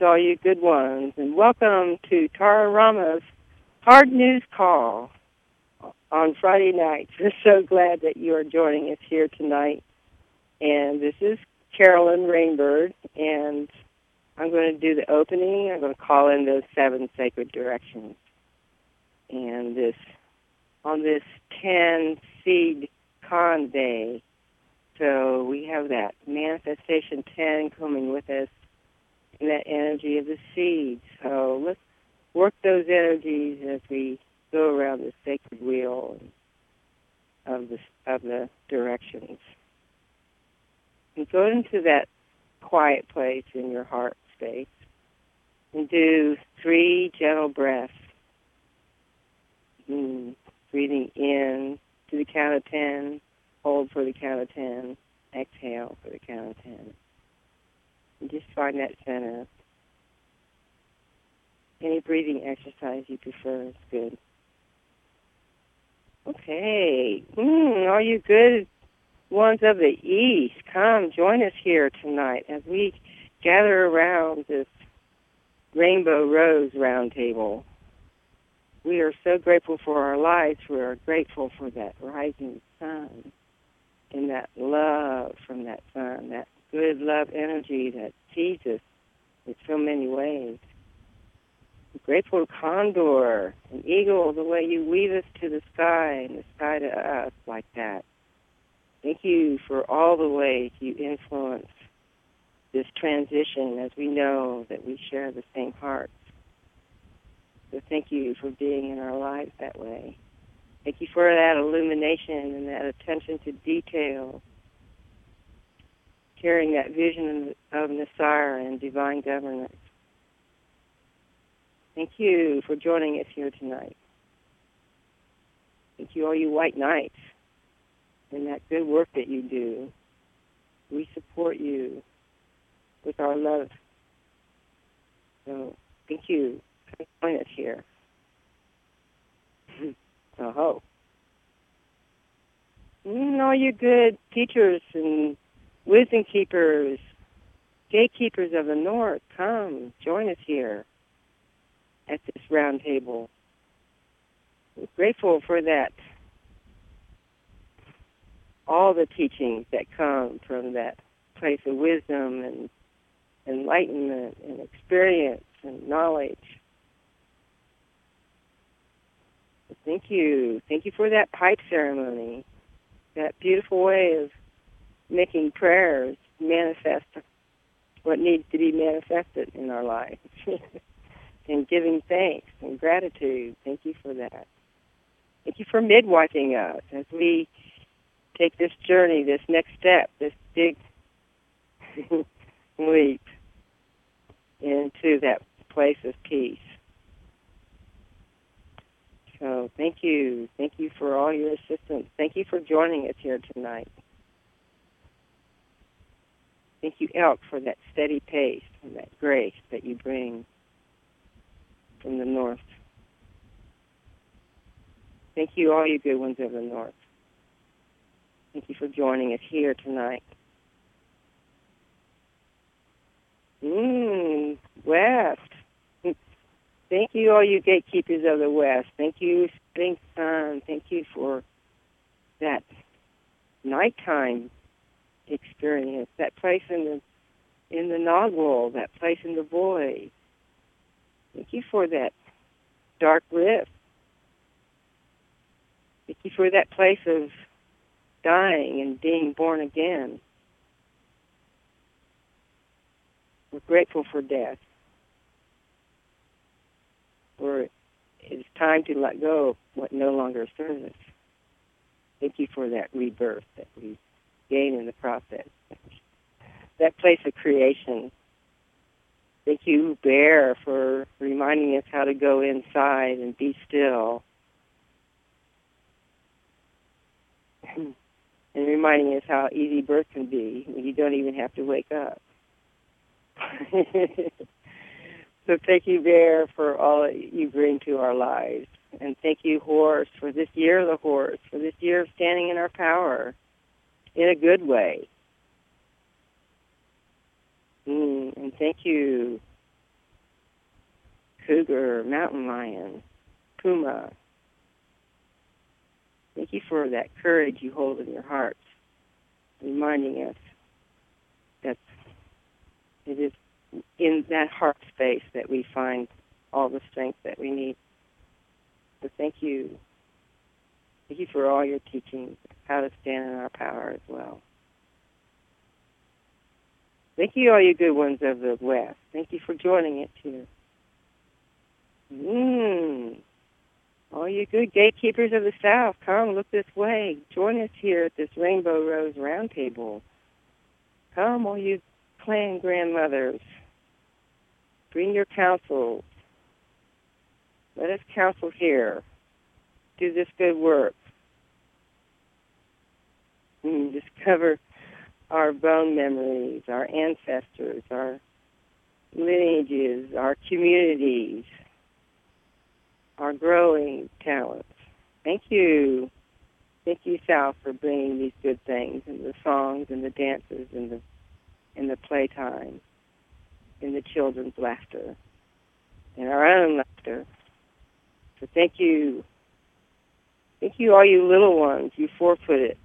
all you good ones, and welcome to Tara Rama's Hard News Call on Friday nights. We're so glad that you are joining us here tonight. And this is Carolyn Rainbird, and I'm going to do the opening. I'm going to call in those 7 sacred directions. And on this 10 seed con day, so we have that manifestation 10 coming with us in that energy of the seed. So let's work those energies as we go around the sacred wheel of the directions. And go into that quiet place in your heart space and do 3 gentle breaths. Breathing in to the count of 10, hold for the count of 10, exhale for the count of 10. And just find that center. Any breathing exercise you prefer is good. Okay. All you good ones of the East, come join us here tonight as we gather around this Rainbow Rose Roundtable. We are so grateful for our lives. We are grateful for that rising sun and that love from that sun, that good love energy that feeds us in so many ways. I'm grateful Condor and Eagle, the way you weave us to the sky and the sky to us like that. Thank you for all the ways you influence this transition, as we know that we share the same hearts. So thank you for being in our lives that way. Thank you for that illumination and that attention to detail, carrying that vision of Nasara and divine governance. Thank you for joining us here tonight. Thank you, all you white knights, and that good work that you do. We support you with our love. So thank you. Join us here. Oh. All you good teachers and wisdom keepers, gatekeepers of the North, come join us here at this round table. We're grateful for that. All the teachings that come from that place of wisdom and enlightenment and experience and knowledge. Thank you. Thank you for that pipe ceremony, that beautiful way of making prayers manifest what needs to be manifested in our lives, and giving thanks and gratitude. Thank you for that. Thank you for midwifing us as we take this journey, this next step, this big leap into that place of peace. So thank you. Thank you for all your assistance. Thank you for joining us here tonight. Thank you, Elk, for that steady pace and that grace that you bring from the North. Thank you, all you good ones of the North. Thank you for joining us here tonight. West. Thank you, all you gatekeepers of the West. Thank you, Spring Sun. Thank you for that nighttime experience, that place in the Nodwall, that place in the void. Thank you for that dark rift. Thank you for that place of dying and being born again. We're grateful for death. It's time to let go of what no longer serves us. Thank you for that rebirth that we gain in the process. That place of creation. Thank you, Bear, for reminding us how to go inside and be still. And reminding us how easy birth can be when you don't even have to wake up. So thank you, Bear, for all that you bring to our lives. And thank you, Horse, for this year of the Horse, for this year of standing in our power in a good way. And thank you, cougar, mountain lion, puma. Thank you for that courage you hold in your hearts, reminding us that it is in that heart space that we find all the strength that we need. So thank you. Thank you for all your teachings, how to stand in our power as well. Thank you, all you good ones of the West. Thank you for joining it, too. All you good gatekeepers of the South, come look this way. Join us here at this Rainbow Rose Roundtable. Come, all you clan grandmothers. Bring your counsels. Let us counsel here. Do this good work. Discover our bone memories, our ancestors, our lineages, our communities, our growing talents. Thank you. Thank you, South, for bringing these good things and the songs and the dances and the playtime and the children's laughter and our own laughter. So thank you. Thank you, all you little ones, you four-footed,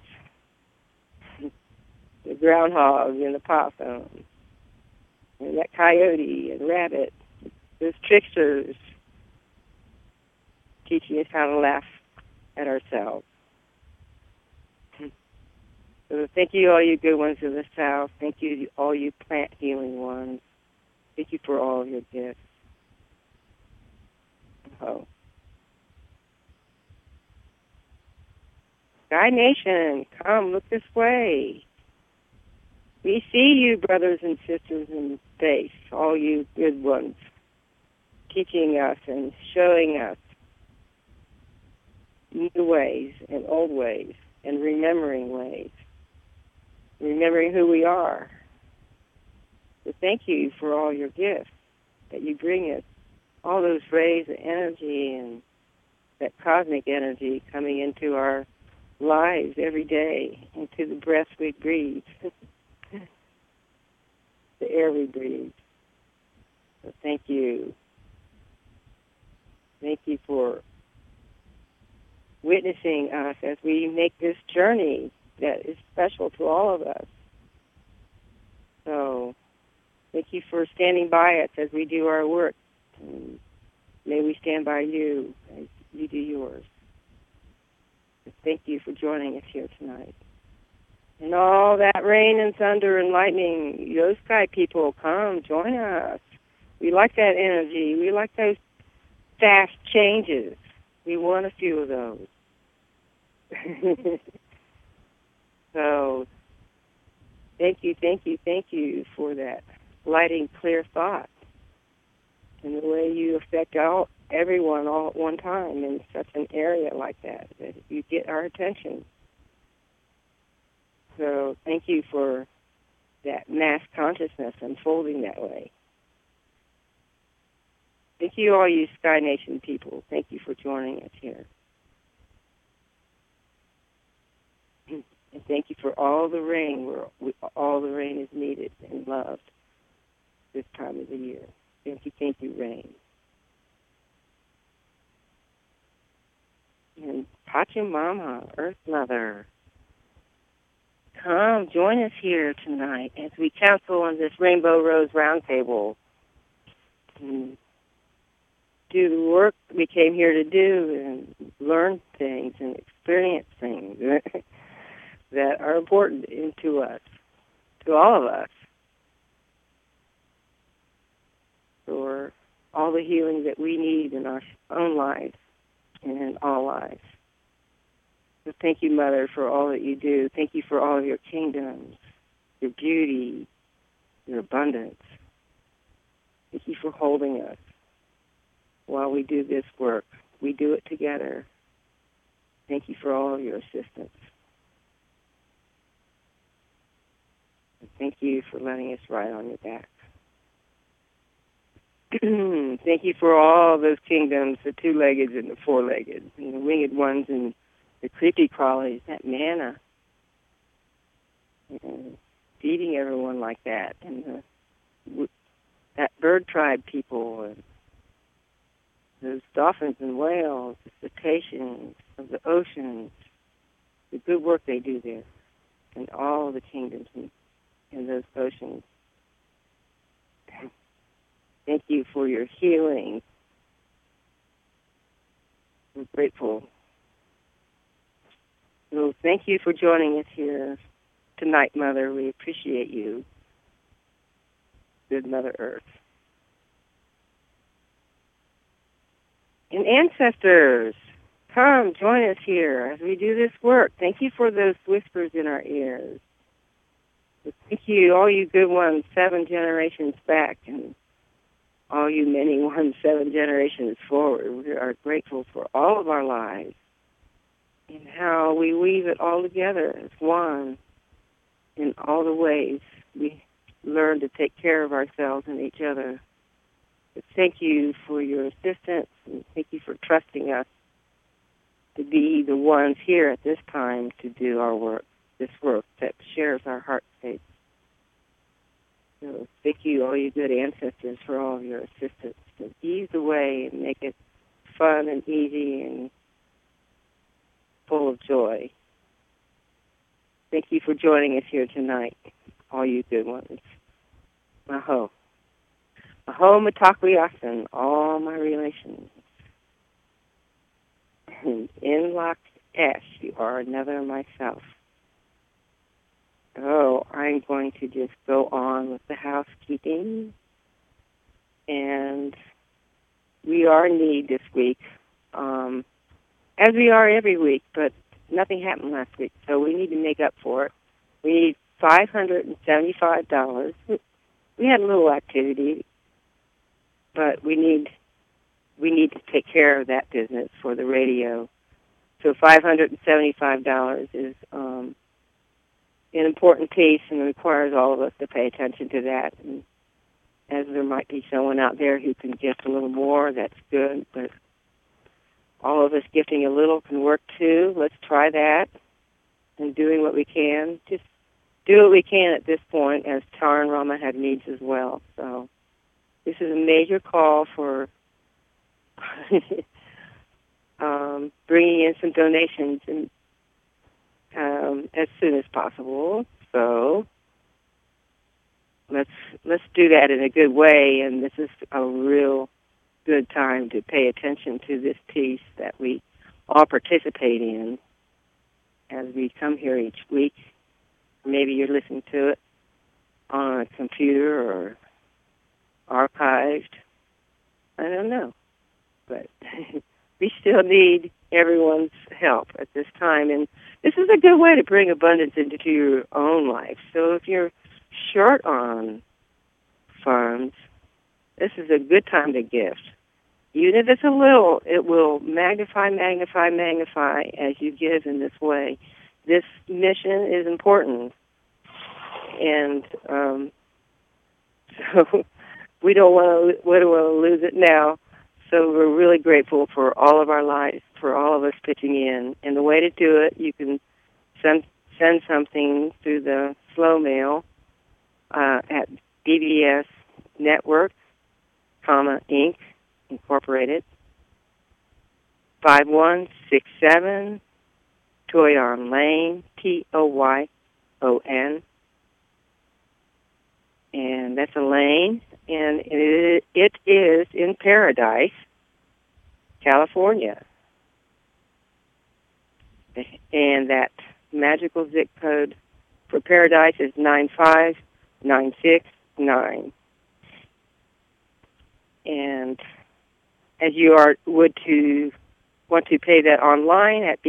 the groundhog and the possum, and that coyote and rabbit, those tricksters, teaching us how to laugh at ourselves. So thank you, all you good ones of the South. Thank you, all you plant healing ones. Thank you for all of your gifts. Oh. Sky Nation, come, look this way. We see you, brothers and sisters in space, all you good ones, teaching us and showing us new ways and old ways and remembering ways, remembering who we are. So thank you for all your gifts that you bring us, all those rays of energy and that cosmic energy coming into our lives every day, into the breath we breathe, the air we breathe. So thank you. Thank you for witnessing us as we make this journey that is special to all of us. So thank you for standing by us as we do our work. And may we stand by you as you do yours. So thank you for joining us here tonight. And all that rain and thunder and lightning, those sky people, come, join us. We like that energy. We like those fast changes. We want a few of those. So thank you for that lighting clear thought and the way you affect everyone all at one time in such an area like that you get our attention. So thank you for that mass consciousness unfolding that way. Thank you, all you Sky Nation people. Thank you for joining us here. And thank you for all the rain, where all the rain is needed and loved this time of the year. Thank you, rain. And Pachamama, Earth Mother, come join us here tonight as we counsel on this Rainbow Rose Roundtable. And do the work we came here to do and learn things and experience things that are important to us, to all of us, for all the healing that we need in our own lives and in all lives. So thank you, Mother, for all that you do. Thank you for all of your kingdoms, your beauty, your abundance. Thank you for holding us while we do this work. We do it together. Thank you for all of your assistance. And thank you for letting us ride on your back. Thank you for all those kingdoms, the two-legged and the four-legged, and the winged ones and the creepy crawlies, that manna, and feeding everyone like that, and that bird tribe people, and those dolphins and whales, the cetaceans of the oceans, the good work they do there, and all the kingdoms in those oceans. Thank you for your healing. We're grateful. So thank you for joining us here tonight, Mother. We appreciate you. Good Mother Earth. And ancestors, come join us here as we do this work. Thank you for those whispers in our ears. Thank you, all you good ones, 7 generations back, and all you many ones, 7 generations forward. We are grateful for all of our lives and how we weave it all together as one in all the ways we learn to take care of ourselves and each other. But thank you for your assistance, and thank you for trusting us to be the ones here at this time to do our work, this work that shares our heart space. So thank you, all you good ancestors, for all of your assistance to ease the way and make it fun and easy and full of joy. Thank you for joining us here tonight, all you good ones. Maho. Maho Mitakuyasan, all my relations. And in Loch Ash, you are another myself. Oh, I'm going to just go on with the housekeeping. And we are in need this week, as we are every week, but nothing happened last week, so we need to make up for it. We need $575. We had a little activity, but we need to take care of that business for the radio. So $575 is an important piece and requires all of us to pay attention to that. And as there might be someone out there who can gift a little more, that's good. But all of us gifting a little can work too. Let's try that and doing what we can. Just do what we can at this point, as Tara and Rama have needs as well. So this is a major call for bringing in some donations and as soon as possible. So let's do that in a good way, and this is a real good time to pay attention to this piece that we all participate in as we come here each week. Maybe you're listening to it on a computer or archived. I don't know. But we still need everyone's help at this time. And this is a good way to bring abundance into your own life. So if you're short on funds, this is a good time to gift. Even if it's a little, it will magnify as you give in this way. This mission is important. And so we don't want to lose it now. So we're really grateful for all of our lives, for all of us pitching in. And the way to do it, you can send something through the slow mail at BBS Network, Inc., Incorporated, 5167 Toyon Lane, Toyon. And that's a lane, and it is in Paradise, California. And that magical zip code for Paradise is 95969. And as you want to pay that online at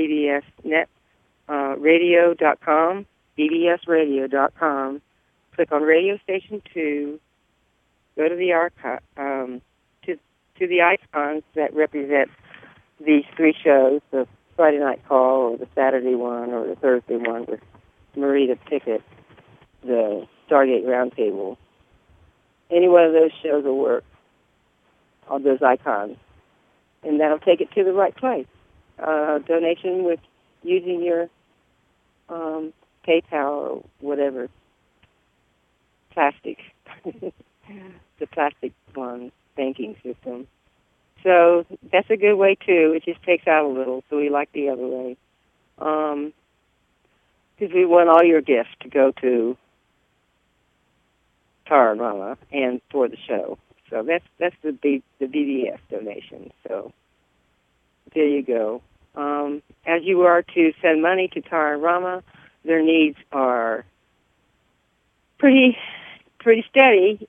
bbsradio.com, bbsradio.com, click on Radio Station 2, go to the archive, to the icons that represent these 3 shows, the Friday night call or the Saturday one or the Thursday one with Marita Pickett, the Stargate Roundtable. Any one of those shows will work, all those icons. And that'll take it to the right place. Donation with using your PayPal or whatever. Plastic, the plastic one banking system. So that's a good way too. It just takes out a little, so we like the other way. Because we want all your gifts to go to Tara and Rama and for the show. So that's the BBS donation. So there you go. As you are to send money to Tara and Rama, their needs are pretty steady.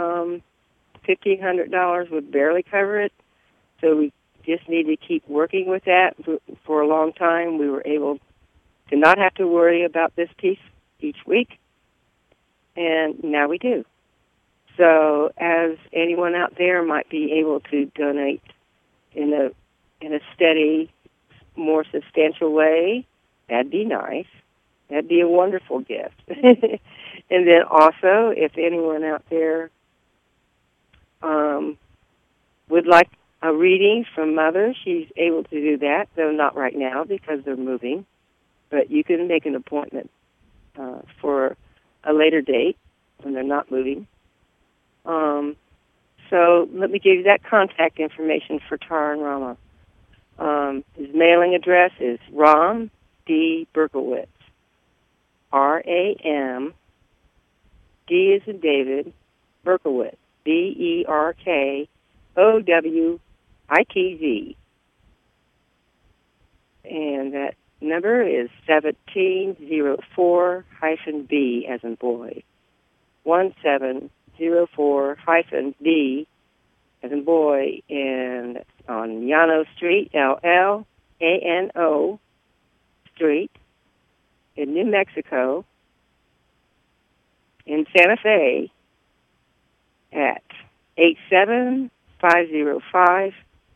$1,500 would barely cover it, so we just need to keep working with that. For a long time, we were able to not have to worry about this piece each week, and now we do. So, as anyone out there might be able to donate in a steady, more substantial way, that'd be nice. That'd be a wonderful gift. And then also, if anyone out there would like a reading from Mother, she's able to do that, though not right now because they're moving. But you can make an appointment for a later date when they're not moving. So let me give you that contact information for Tara and Rama. His mailing address is Ram D. Berkowitz, RAM, D as in David, Berkowitz, BERKOWITZ. And that number is 1704-B as in boy. 1704-B as in boy, and on Llano Street, LLANO Street in New Mexico, in Santa Fe, at 87505.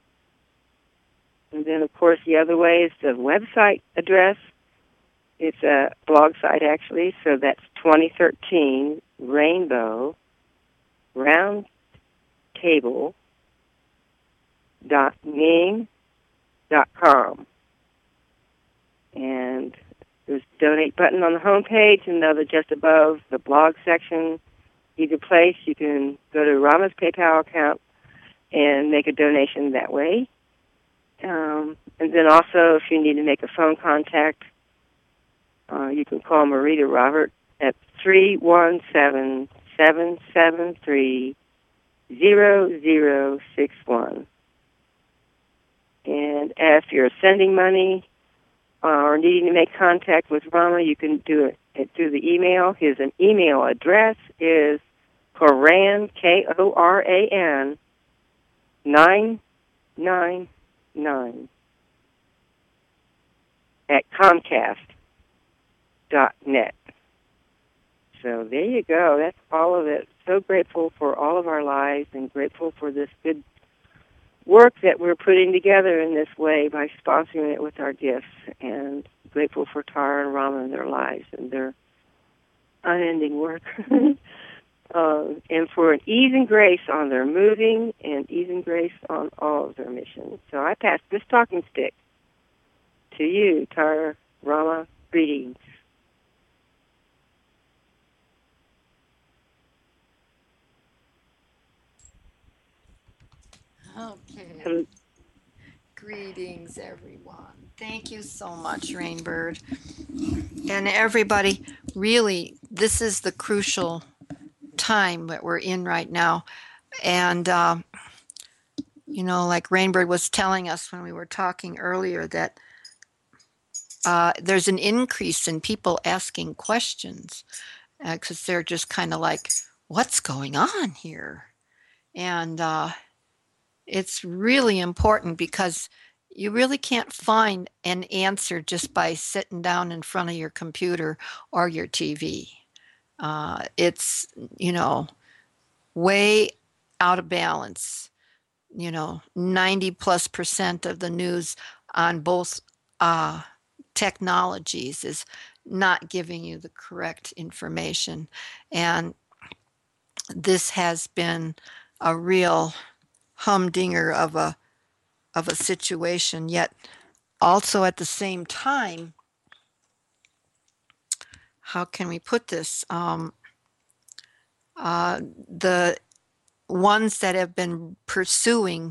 And then, of course, the other way is the website address. It's a blog site, actually, so that's 2013 Rainbow Roundtable.ning.com. And there's a donate button on the homepage, and another just above the blog section. Either place, you can go to Rama's PayPal account and make a donation that way. And then also, if you need to make a phone contact, you can call Marita Robert at 317-773-0061. And if you're sending money or needing to make contact with Rama, you can do it through the email. His email address is Koran, Koran, 999 at Comcast.net. So there you go. That's all of it. So grateful for all of our lives and grateful for this good work that we're putting together in this way by sponsoring it with our gifts, and grateful for Tara and Rama and their lives and their unending work. And for an ease and grace on their moving and ease and grace on all of their missions. So I pass this talking stick to you, Tara, Rama. Greetings. Okay. Greetings, everyone. Thank you so much, Rainbird. And everybody, really, this is the crucial time that we're in right now. And, like Rainbird was telling us when we were talking earlier, that there's an increase in people asking questions because they're just kind of like, what's going on here? And it's really important because you really can't find an answer just by sitting down in front of your computer or your TV. It's, way out of balance. 90+% of the news on both technologies is not giving you the correct information. And this has been a real humdinger of a situation, yet also at the same time, how can we put this? The ones that have been pursuing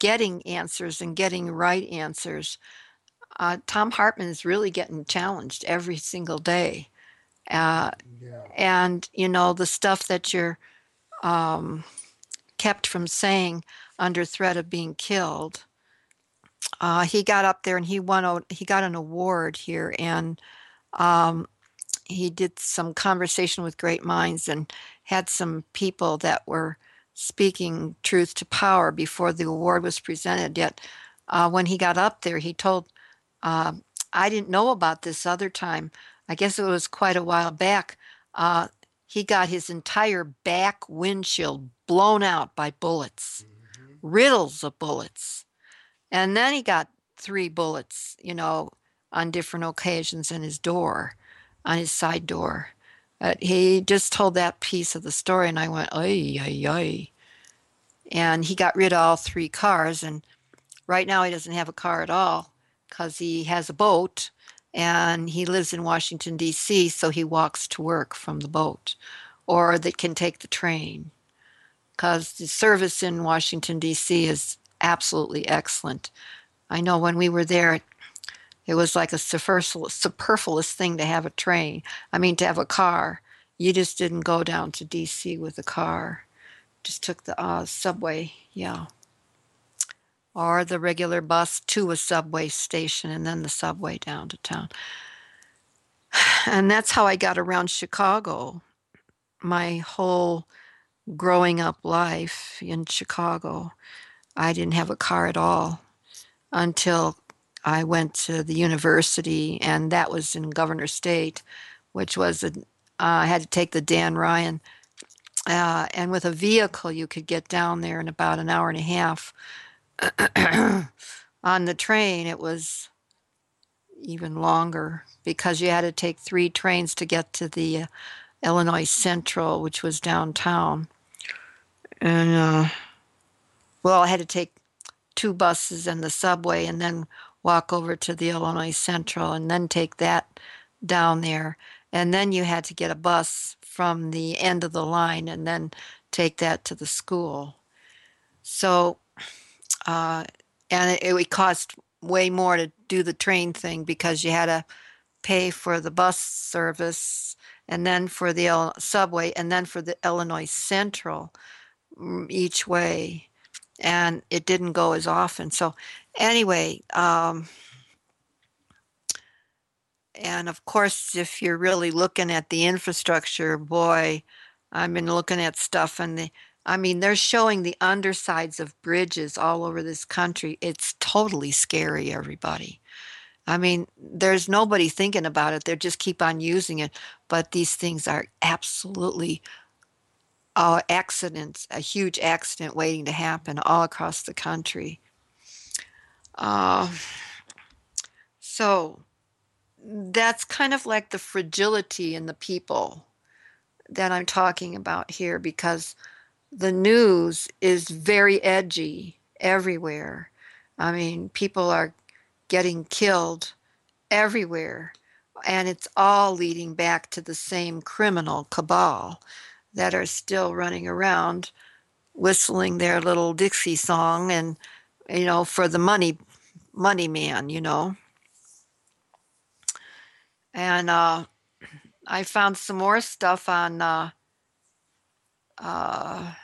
getting answers and getting right answers. Tom Hartman is really getting challenged every single day. Uh, Yeah. and, the stuff that you're um, kept from saying under threat of being killed. He got up there and he got an award here, and um, he did some conversation with great minds and had some people that were speaking truth to power before the award was presented. Yet, when he got up there, he told, uh, I didn't know about this other time. I guess it was quite a while back. Uh, he got his entire back windshield blown out by bullets, Mm-hmm. riddles of bullets. And then he got 3 bullets, on different occasions in his door, on his side door. He just told that piece of the story, and I went, ay, ay, ay. And he got rid of all 3 cars, and right now he doesn't have a car at all because he has a boat and he lives in Washington, D.C., so he walks to work from the boat or that can take the train because the service in Washington, D.C. is absolutely excellent. I know when we were there, it was like a superfluous thing to have a train. I mean, to have a car. You just didn't go down to D.C. with a car. Just took the subway, yeah, or the regular bus to a subway station and then the subway down to town. And that's how I got around Chicago. My whole growing up life in Chicago, I didn't have a car at all until I went to the university, and that was in Governor State, which was I had to take the Dan Ryan. And with a vehicle, you could get down there in about an hour and a half. On the train, it was even longer because you had to take 3 trains to get to the Illinois Central, which was downtown. And, well, I had to take 2 buses and the subway and then walk over to the Illinois Central and then take that down there. And then you had to get a bus from the end of the line and then take that to the school. So, uh, and it would cost way more to do the train thing because you had to pay for the bus service and then for the subway and then for the Illinois Central each way. And it didn't go as often. So, anyway, and of course, if you're really looking at the infrastructure, boy, I've been looking at stuff and I mean, they're showing the undersides of bridges all over this country. It's totally scary, everybody. I mean, there's nobody thinking about it. They just keep on using it. But these things are absolutely accidents, a huge accident waiting to happen all across the country. Uh, so that's kind of like the fragility in the people that I'm talking about here because the news is very edgy everywhere. I mean, people are getting killed everywhere, and it's all leading back to the same criminal cabal that are still running around whistling their little Dixie song and for the money man. And I found some more stuff on uh,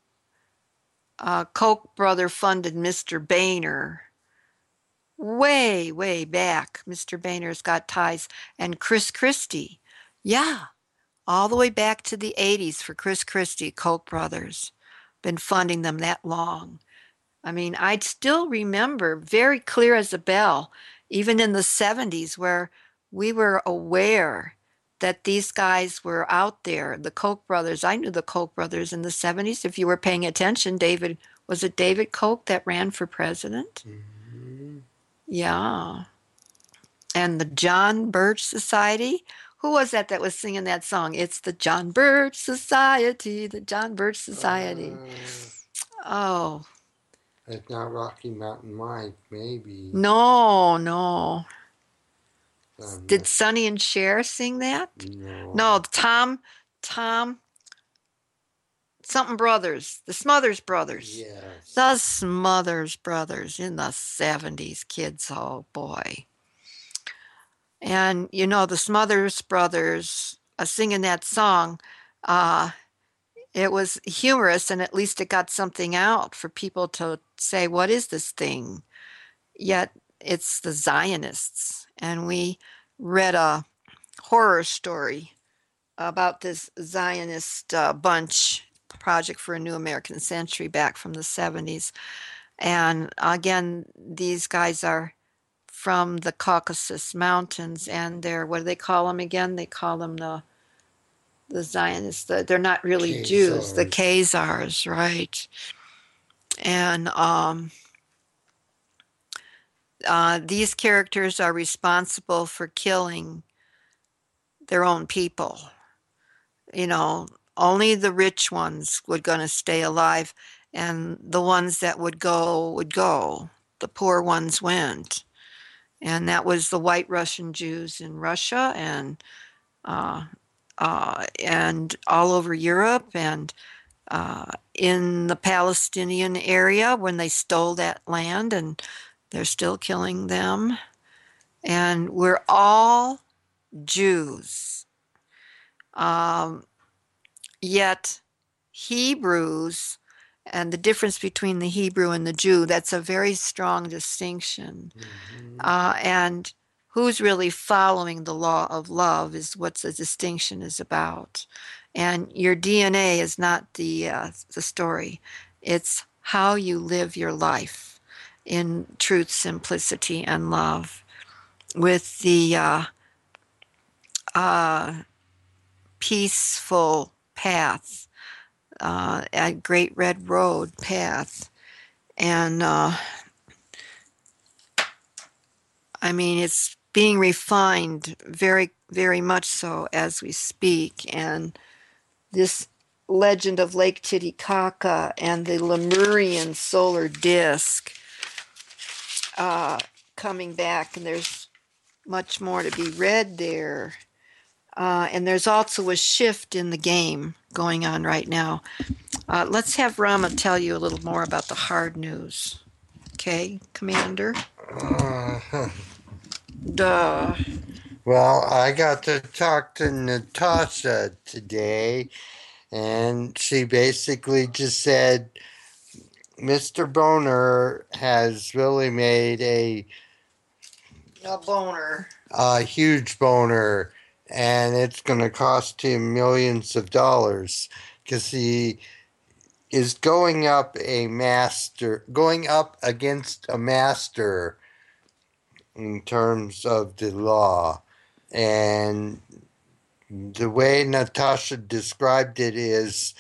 Koch brother funded Mr. Boehner way, way back. Mr. Boehner's got ties, and Chris Christie. Yeah, all the way back to the 80s for Chris Christie, Koch brothers. Been funding them that long. I mean, I'd still remember very clear as a bell, even in the 70s, where we were aware that these guys were out there, the Koch brothers. I knew the Koch brothers in the 70s. If you were paying attention, was it David Koch that ran for president? Mm-hmm. Yeah. And the John Birch Society. Who was that was singing that song? It's the John Birch Society, the John Birch Society. Oh, It's not Rocky Mountain Mike, maybe. no, no. Did Not, Sonny and Cher sing that? no. No, Tom something brothers, the Smothers Brothers. Yes. The Smothers Brothers in the 70s, kids, oh boy. And you know, the Smothers Brothers singing that song, uh, it was humorous, and at least it got something out for people to say, what is this thing? Yet it's the Zionists. And we read a horror story about this Zionist bunch, Project for a New American Century, back from the 70s. And again, these guys are from the Caucasus Mountains, and they're, what do they call them again? They call them the Zionists. They're not really Jews, the Khazars, right? And these characters are responsible for killing their own people. You know, only the rich ones were going to stay alive, and the ones that would go would go. The poor ones went. And that was the white Russian Jews in Russia and all over Europe and in the Palestinian area when they stole that land, and they're still killing them. And we're all Jews. Yet Hebrews, and the difference between the Hebrew and the Jew, that's a very strong distinction. And who's really following the law of love is what the distinction is about. And your DNA is not the story. It's how you live your life in truth, simplicity, and love with the peaceful path, a great red road path. And I mean, it's being refined very, very much so as we speak. And this legend of Lake Titicaca and the Lemurian solar disk coming back, and there's much more to be read there. And there's also a shift in the game going on right now. Let's have Rama tell you a little more about the hard news. Okay, Commander? Duh. Well, I got to talk to Natasha today, and she basically just said Mr. Boner has really made a boner. Huge boner, and it's going to cost him millions of dollars because he is going up against a master in terms of the law. And the way Natasha described it is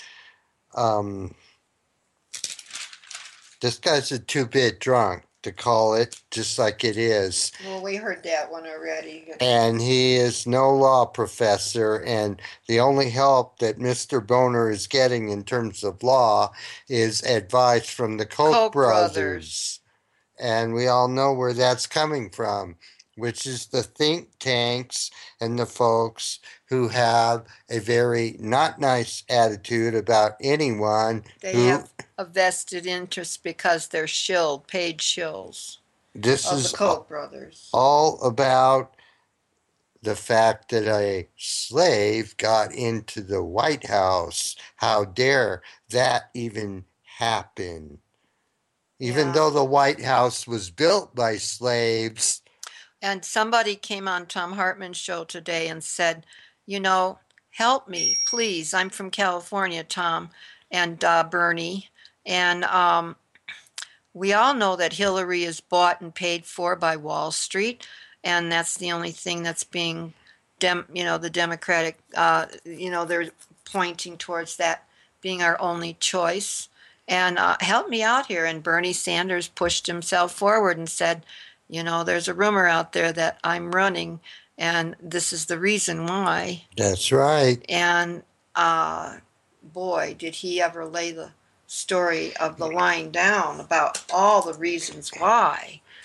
this guy's a 2-bit drunk to call it just like it is. Well, we heard that one already. And he is no law professor, and the only help that Mr. Boner is getting in terms of law is advice from the Koch brothers. And we all know where that's coming from, which is the think tanks and the folks who have a very not nice attitude about anyone. They have a vested interest because they're paid shills. This is the Koch brothers. All about the fact that a slave got into the White House. How dare that even happen? Even though the White House was built by slaves. And somebody came on Thom Hartmann's show today and said, you know, help me, please. I'm from California, Tom and Bernie. And we all know that Hillary is bought and paid for by Wall Street. And that's the only thing that's being, the Democratic, they're pointing towards that being our only choice. And help me out here. And Bernie Sanders pushed himself forward and said, there's a rumor out there that I'm running, and this is the reason why. That's right. And boy, did he ever lay the story of the line down about all the reasons why.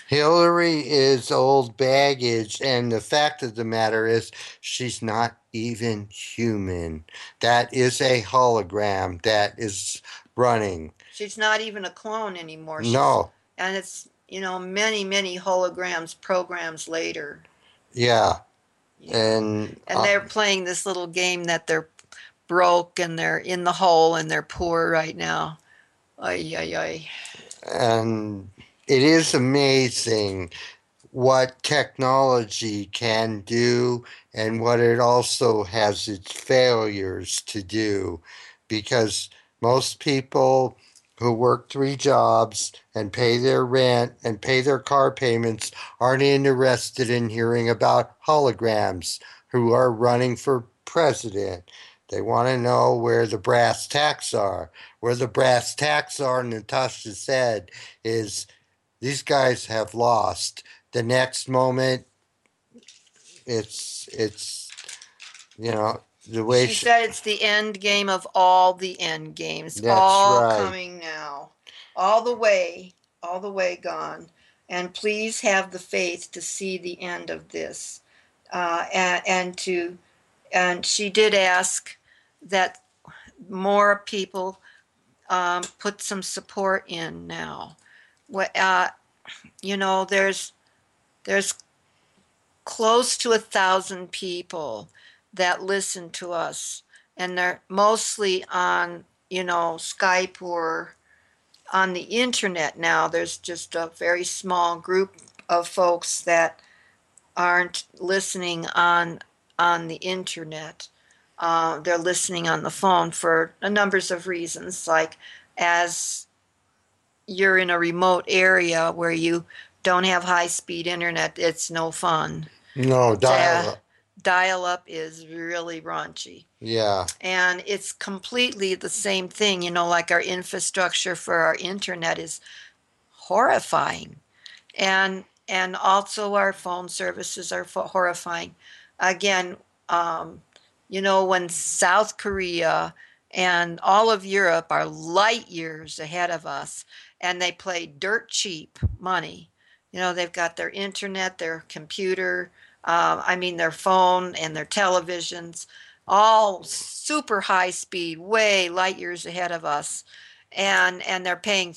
Hillary is old baggage, and the fact of the matter is, she's not even human. That is a hologram that is running. She's not even a clone anymore. No, And it's, many, many holograms, programs later. yeah, Yeah. and And they're playing this little game that they're broke and they're in the hole and they're poor right now. Ay, ay, ay. and it is amazing what technology can do and what it also has its failures to do, because most people who work three jobs and pay their rent and pay their car payments aren't interested in hearing about holograms who are running for president. They want to know where the brass tacks are. Where the brass tacks are, Natasha said, is these guys have lost. The next moment, it's the way She said it's the end game of all the end games. that's All right. coming now. All the way gone. And please have the faith to see the end of this. And she did ask that more people put some support in now. There's close to 1,000 people that listen to us, and they're mostly on, Skype or on the internet now. There's just a very small group of folks that aren't listening on the internet. They're listening on the phone for a numbers of reasons, like as you're in a remote area where you don't have high speed internet, it's no fun. No, dial. Dial up is really raunchy. Yeah. And it's completely the same thing, like our infrastructure for our internet is horrifying. And also our phone services are horrifying. Again, when South Korea and all of Europe are light years ahead of us, and they play dirt cheap money. They've got their internet, their computer, their phone and their televisions, all super high speed, way light years ahead of us. And they're paying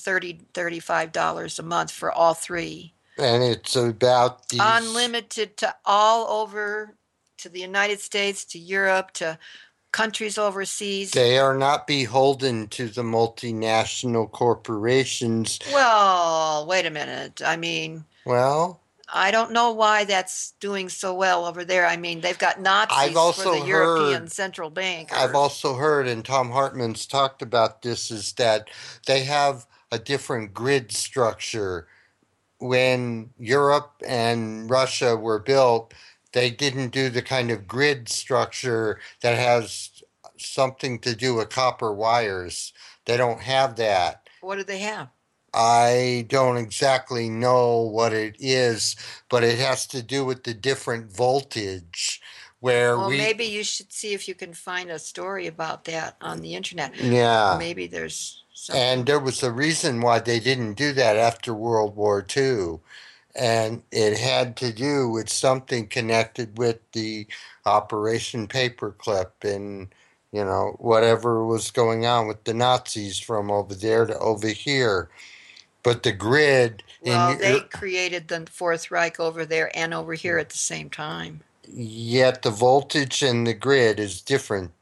$35 a month for all three. And it's about these unlimited to all over, to the United States, to Europe, to countries overseas. They are not beholden to the multinational corporations. Well, wait a minute. Well, I don't know why that's doing so well over there. They've got Nazis for the European Central Bank. I've also heard, and Tom Hartman's talked about this, is that they have a different grid structure. When Europe and Russia were built, they didn't do the kind of grid structure that has something to do with copper wires. They don't have that. What do they have? I don't exactly know what it is, but it has to do with the different voltage. Maybe you should see if you can find a story about that on the internet. Yeah. Maybe there's something. And there was a reason why they didn't do that after World War II. And it had to do with something connected with the Operation Paperclip and, whatever was going on with the Nazis from over there to over here. But the grid... Well, they created the Fourth Reich over there and over here at the same time. Yet the voltage in the grid is different.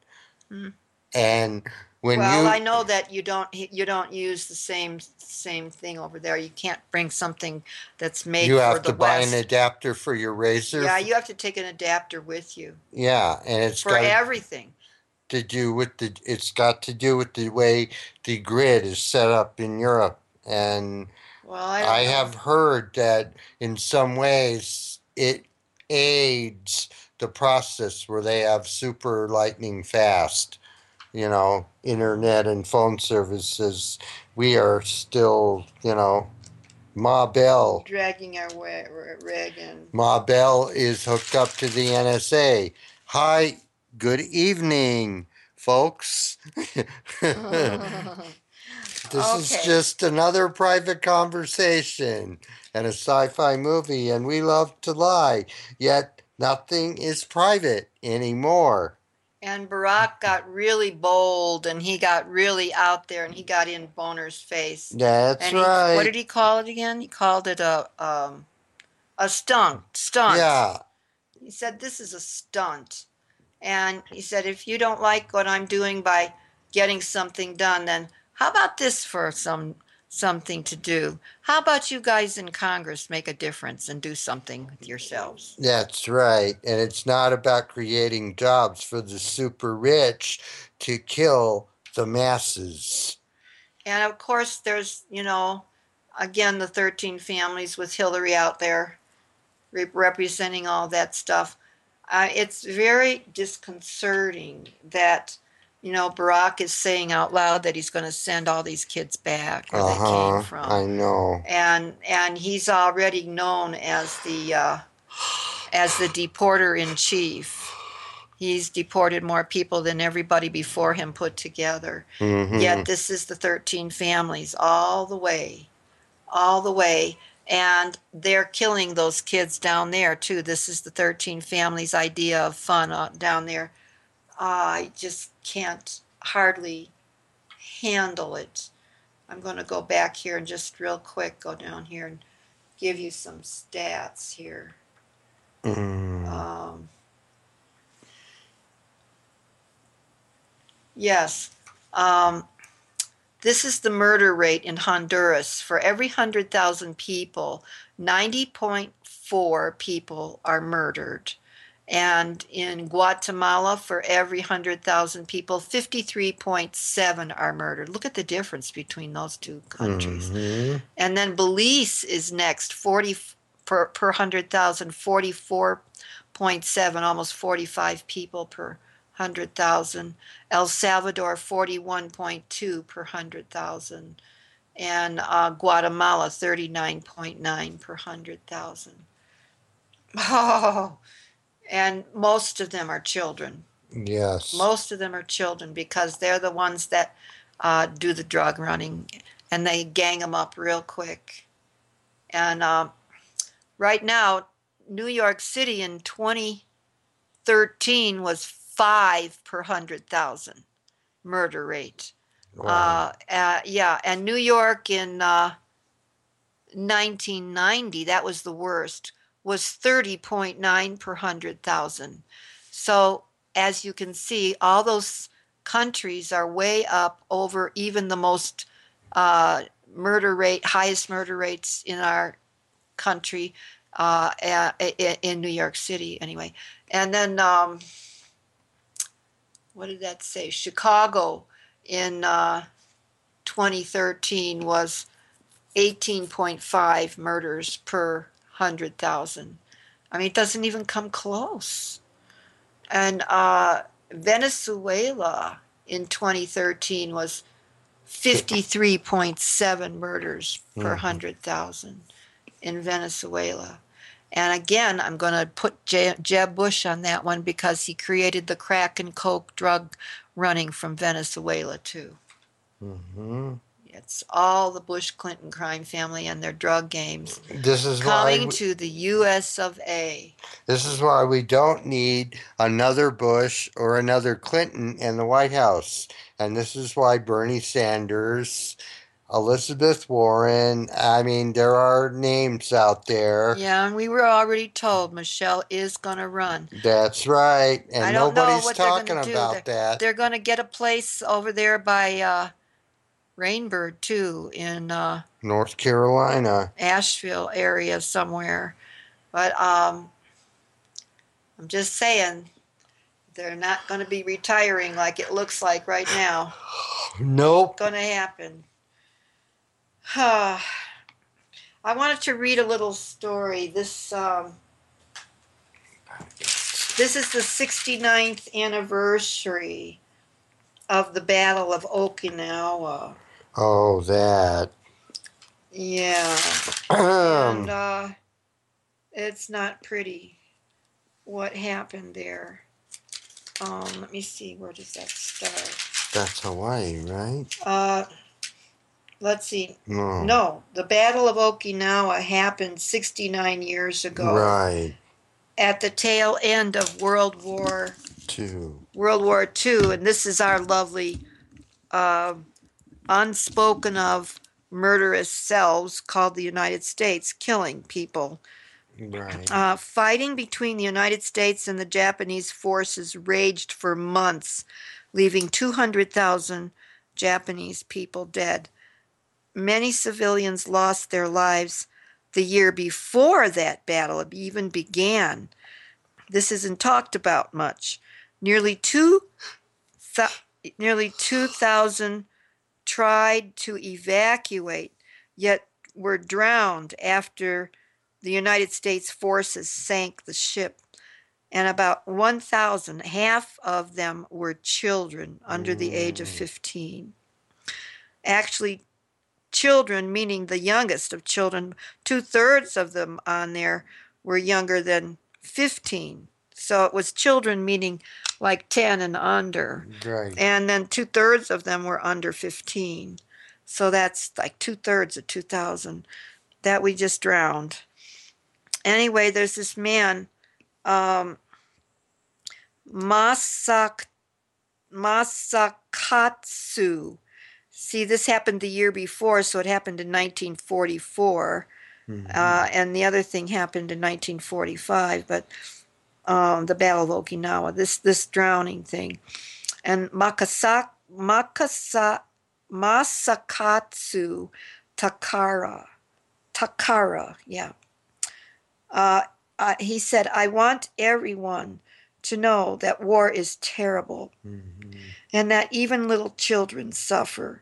And I know that you don't use the same thing over there. You can't bring something that's made for the West. You have to buy an adapter for your razor. Yeah, you have to take an adapter with you. Yeah, and it's for everything. It's got to do with the way the grid is set up in Europe. And I have heard that in some ways it aids the process where they have super lightning fast, internet and phone services. We are still, Ma Bell. Dragging our rig in. Ma Bell is hooked up to the NSA. Hi, good evening, folks. This is just another private conversation. and a sci-fi movie, and we love to lie. Yet nothing is private anymore. And Barack got really bold and he got really out there and he got in Boner's face. That's And what right. did he call it again? He called it a stunt. Yeah. He said, "This is a stunt." And he said, "If you don't like what I'm doing by getting something done, then how about this for something to do? How about you guys in Congress make a difference and do something with yourselves?" That's right. And it's not about creating jobs for the super rich to kill the masses. And of course, there's, again, the 13 families with Hillary out there representing all that stuff. It's very disconcerting that, Barack is saying out loud that he's going to send all these kids back where they came I from. know. And he's already known as the deporter in chief. He's deported more people than everybody before him put together. Mm-hmm. Yet this is the 13 families all the way, all the way. And they're killing those kids down there too. This is the 13 families idea of fun down there. I just can't hardly handle it. I'm going to go back here and just real quick go down here and give you some stats here. Yes. This is the murder rate in Honduras. For every 100,000 people, 90.4 people are murdered. And in Guatemala, for every 100,000 people, 53.7 are murdered. Look at the difference between those two countries. Mm-hmm. And then Belize is next, 40 per 100,000, 44.7, almost 45 people per 100,000. El Salvador, 41.2 per 100,000. And Guatemala, 39.9 per 100,000. Oh, and most of them are children. Yes. Most of them are children because they're the ones that do the drug running, and they gang them up real quick. And right now, New York City in 2013 was 5 per 100,000 murder rate. Wow. Yeah, and New York in 1990, that was the worst, was 30.9 per 100,000. So as you can see, all those countries are way up over even the most highest murder rates in our country, in New York City anyway. And then what did that say? Chicago in 2013 was 18.5 murders per 100,000. I mean, it doesn't even come close. And Venezuela in 2013 was 53.7 murders per 100,000 in Venezuela. And again, I'm going to put Jeb Bush on that one because he created the crack and coke drug running from Venezuela too. Mm-hmm. It's all the Bush Clinton crime family and their drug games This is coming to the U.S. of A. This is why we don't need another Bush or another Clinton in the White House. And this is why Bernie Sanders, Elizabeth Warren, I mean, there are names out there. Yeah, and we were already told Michelle is going to run. That's right. And I don't know nobody's what they're talking going to do. about that. They're going to get a place over there by Rainbird, too, in North Carolina. Asheville area somewhere. But I'm just saying, they're not going to be retiring like it looks like right now. Nope. Going to happen. I wanted to read a little story. This is the 69th anniversary of the Battle of Okinawa. Oh, that. Yeah. And it's not pretty what happened there. Let me see, where does that start? That's Hawaii, right? let's see. No. No, the Battle of Okinawa happened 69 years ago. Right. At the tail end of World War II, and this is our lovely unspoken of murderous selves called the United States killing people. Right. Fighting between the United States and the Japanese forces raged for months, leaving 200,000 Japanese people dead. Many civilians lost their lives the year before that battle even began. This isn't talked about much. Nearly 2,000 tried to evacuate, yet were drowned after the United States forces sank the ship. And about 1,000, half of them were children under the age of 15. Actually, children, meaning the youngest of children, 2/3 of them on there were younger than 15. So it was children, meaning like 10 and under. Right. And then 2/3 of them were under 15. So that's like 2/3 of 2,000 that we just drowned. Anyway, there's this man, Masakatsu. See, this happened the year before, so it happened in 1944. And the other thing happened in 1945, but the Battle of Okinawa, this drowning thing. And Masakatsu Takara, yeah. He said, I want everyone to know that war is terrible and that even little children suffer.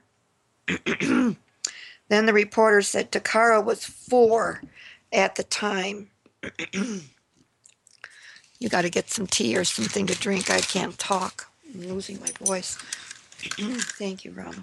Then the reporter said Takara was 4 at the time. You got to get some tea or something to drink. I can't talk. I'm losing my voice. Thank you, Rama.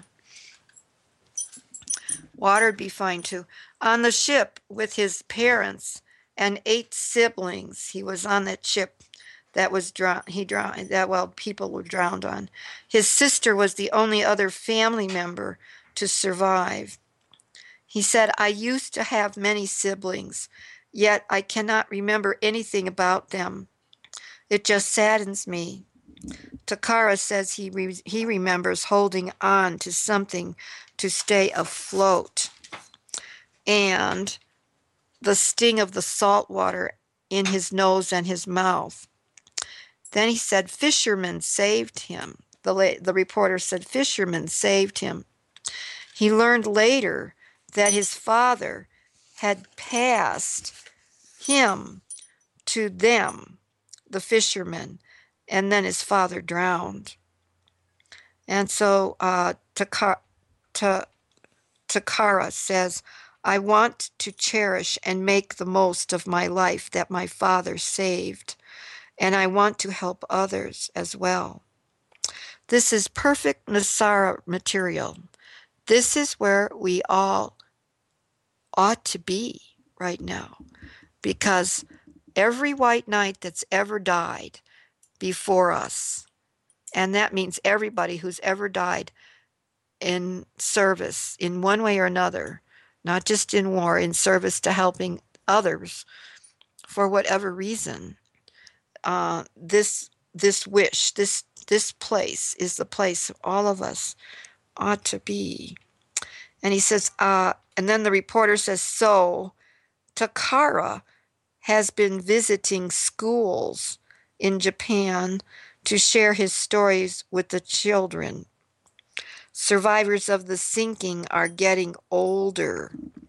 Water'd be fine too. On the ship with his parents and 8 siblings, he was on that ship that was drowned. People were drowned on. His sister was the only other family member to survive. He said, I used to have many siblings, yet I cannot remember anything about them. It just saddens me. Takara says he remembers holding on to something to stay afloat, and the sting of the salt water in his nose and his mouth. Then he said fishermen saved him. The reporter said fishermen saved him. He learned later that his father had passed him to them, the fishermen, and then his father drowned. And so Takara says, I want to cherish and make the most of my life that my father saved, and I want to help others as well. This is perfect Nasara material. This is where we all ought to be right now, because every white knight that's ever died before us, and that means everybody who's ever died in service in one way or another, not just in war, in service to helping others for whatever reason, this wish, this place is the place all of us ought to be. And he says, and then the reporter says, so Takara has been visiting schools in Japan to share his stories with the children. Survivors of the sinking are getting older.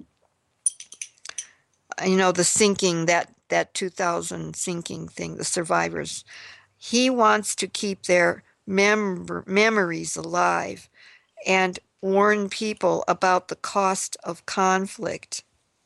You know, the sinking, that 2000 sinking thing, the survivors. He wants to keep their memories alive and warn people about the cost of conflict.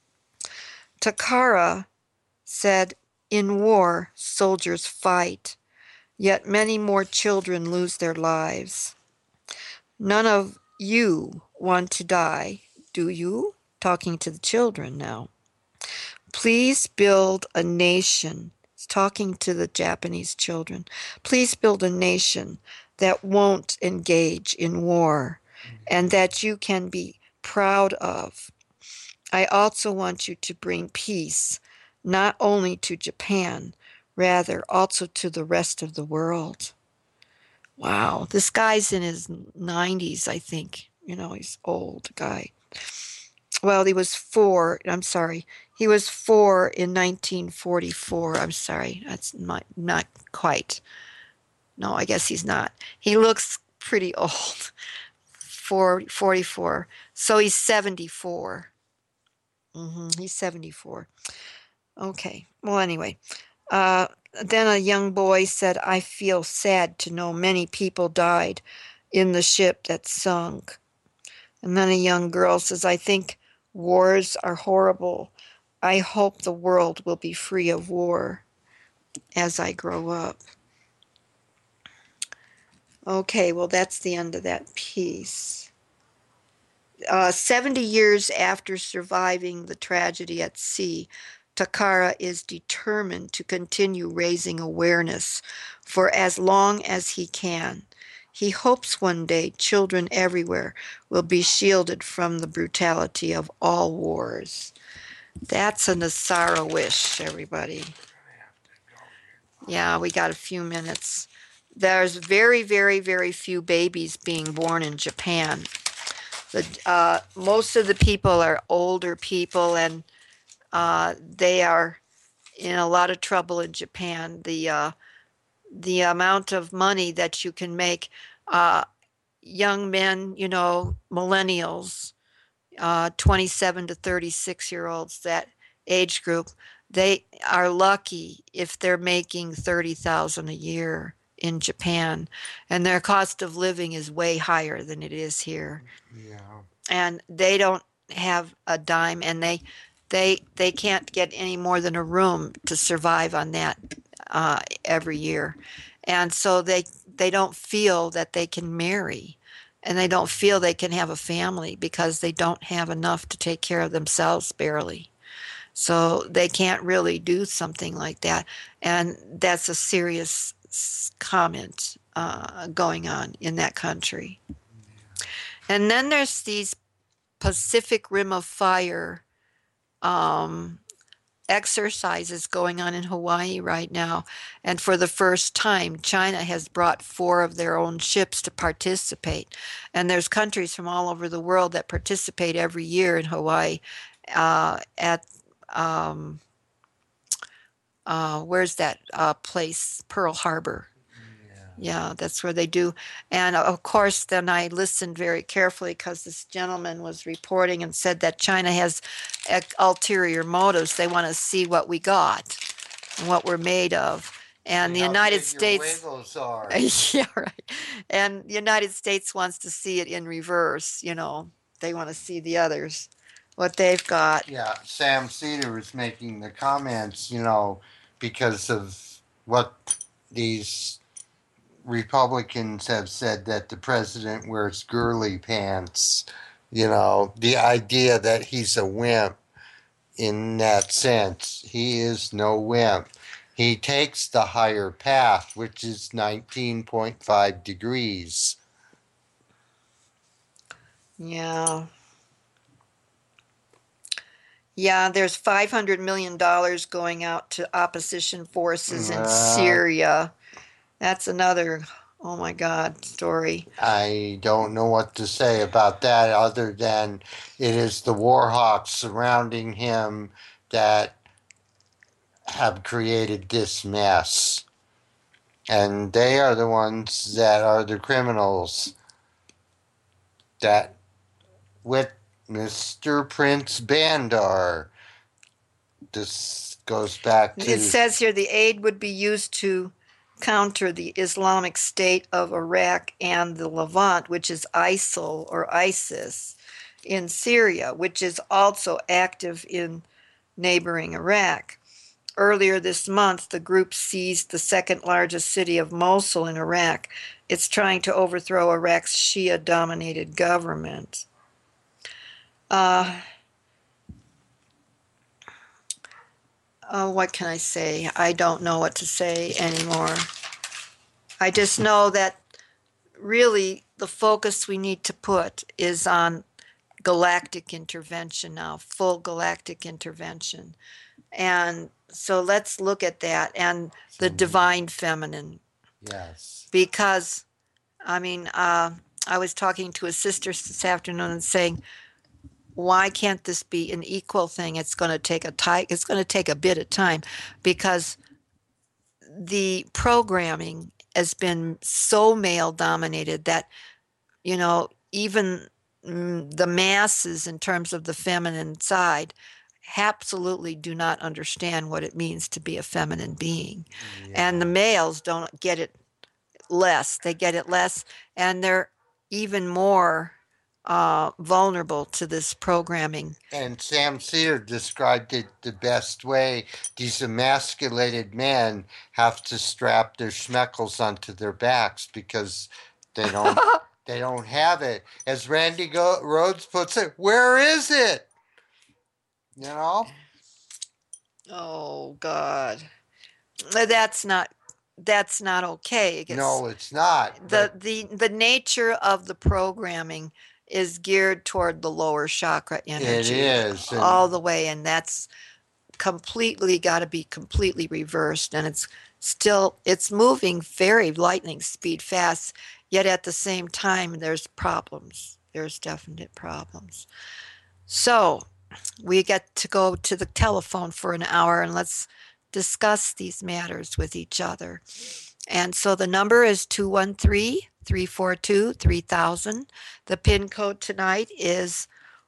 Takara said, in war, soldiers fight, yet many more children lose their lives. None of you want to die, do you? Talking to the children now. Please build a nation. He's talking to the Japanese children. Please build a nation that won't engage in war, and that you can be proud of. I also want you to bring peace, not only to Japan, rather also to the rest of the world. Wow, this guy's in his 90s, I think. He's old guy. Well, he was four. I'm sorry. He was four in 1944. I'm sorry. That's not quite. No, I guess he's not. He looks pretty old. 44. So he's 74. He's 74. Okay. Well, anyway. Then a young boy said, I feel sad to know many people died in the ship that sunk. And then a young girl says, I think wars are horrible. I hope the world will be free of war as I grow up. Okay, well, that's the end of that piece. 70 years after surviving the tragedy at sea, Takara is determined to continue raising awareness for as long as he can. He hopes one day children everywhere will be shielded from the brutality of all wars. That's a Nasara wish, everybody. Yeah, we got a few minutes. There's very, very, very few babies being born in Japan. Most of the people are older people, and they are in a lot of trouble in Japan. The amount of money that you can make, young men, millennials, 27 to 36-year-olds, that age group, they are lucky if they're making 30,000 a year in Japan, and their cost of living is way higher than it is here. Yeah. And they don't have a dime, and they can't get any more than a room to survive on that every year. And so they don't feel that they can marry, and they don't feel they can have a family because they don't have enough to take care of themselves, barely. So they can't really do something like that. And that's a serious comment going on in that country. And then there's these Pacific Rim of Fire exercises going on in Hawaii right now. And for the first time, China has brought 4 of their own ships to participate. And there's countries from all over the world that participate every year in Hawaii at where's that place? Pearl Harbor. Yeah, that's where they do. And of course, then I listened very carefully because this gentleman was reporting and said that China has ulterior motives. They want to see what we got and what we're made of. And the United States, are. yeah, right. And the United States wants to see it in reverse. They want to see the others, what they've got. Yeah, Sam Cedar was making the comments, because of what these Republicans have said that the president wears girly pants. The idea that he's a wimp in that sense. He is no wimp. He takes the higher path, which is 19.5 degrees. Yeah. Yeah, there's $500 million going out to opposition forces in Syria. That's another, oh my God, story. I don't know what to say about that other than it is the war hawks surrounding him that have created this mess. And they are the ones that are the criminals that with Mr. Prince Bandar. This goes back to... It says here the aid would be used to counter the Islamic State of Iraq and the Levant, which is ISIL or ISIS in Syria, which is also active in neighboring Iraq. Earlier this month, the group seized the second largest city of Mosul in Iraq. It's trying to overthrow Iraq's Shia-dominated government. What can I say? I don't know what to say anymore. I just know that really the focus we need to put is on galactic intervention now, full galactic intervention. And so let's look at that and the divine feminine. Yes. Because, I mean, I was talking to a sister this afternoon and saying, why can't this be an equal thing? It's going to take it's going to take a bit of time, because the programming has been so male dominated that, you know, even the masses in terms of the feminine side absolutely do not understand what it means to be a feminine being. And the males don't get it less. They get it less, and they're even more vulnerable to this programming. And Sam Sear described it the best way. These emasculated men have to strap their schmeckles onto their backs because they don't they don't have it. As Randy Rhodes puts it, where is it? You know? Oh God, that's not okay. No, it's not. The nature of the programming is geared toward the lower chakra energy. It is all the way, and that's completely got to be completely reversed. And it's moving very lightning speed fast, yet at the same time there's problems. There's definite problems. So we get to go to the telephone for an hour, and let's discuss these matters with each other. And so the number is 213-342-3000. The PIN code tonight is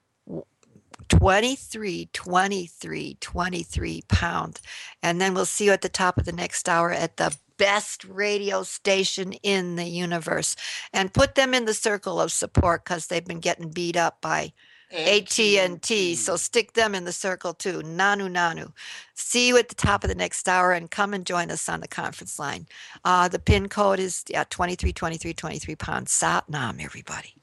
232323 pound. And then we'll see you at the top of the next hour at the best radio station in the universe. And put them in the circle of support, because they've been getting beat up by AT&T, so stick them in the circle too. Nanu. See you at the top of the next hour, and come and join us on the conference line. The PIN code is 232323 pound. Sat Nam, everybody.